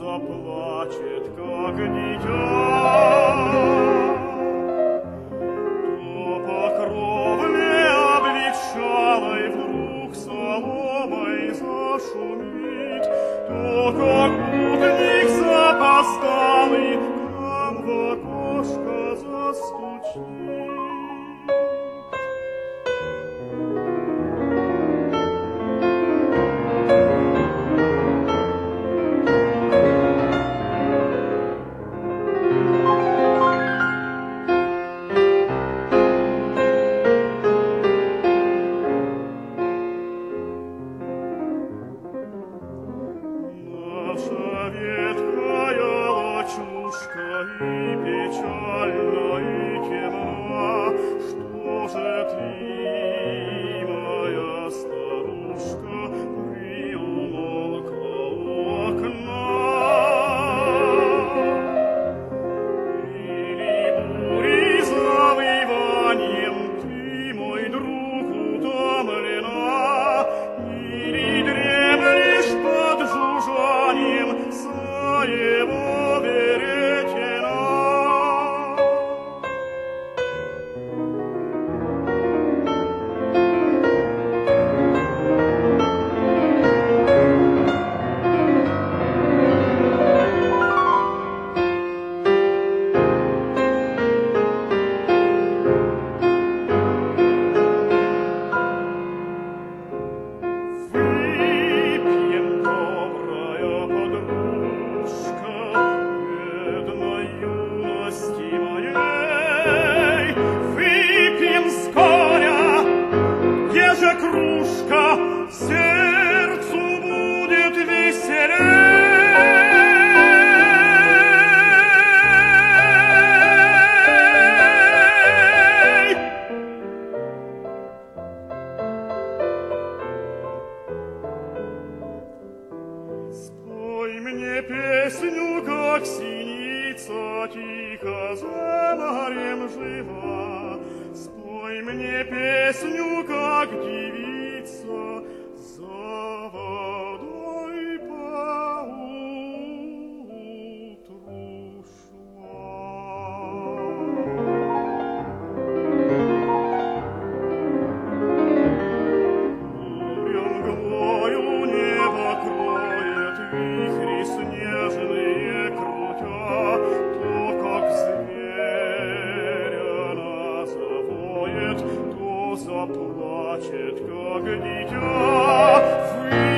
заплачет, как дитя. То по кровле обветшалой вдруг соломой зашумит, то как путник запоздалый к нам в окошко застучит. И печально, и темна, что же ты, моя старушка, приумолкла у окна? Или бурей завыванием ты, мой друг, утомлена, или дремлешь под жужжанием своего веретена? Кружка сердцу будет веселей. Спой мне песню, как синица тихо за морем жива. Спой мне песню, как девица за водой поутру шла. Буря мглою небо кроет, вихри снежные крутя, то, как зверь она завоет, то заплачет, как дитя.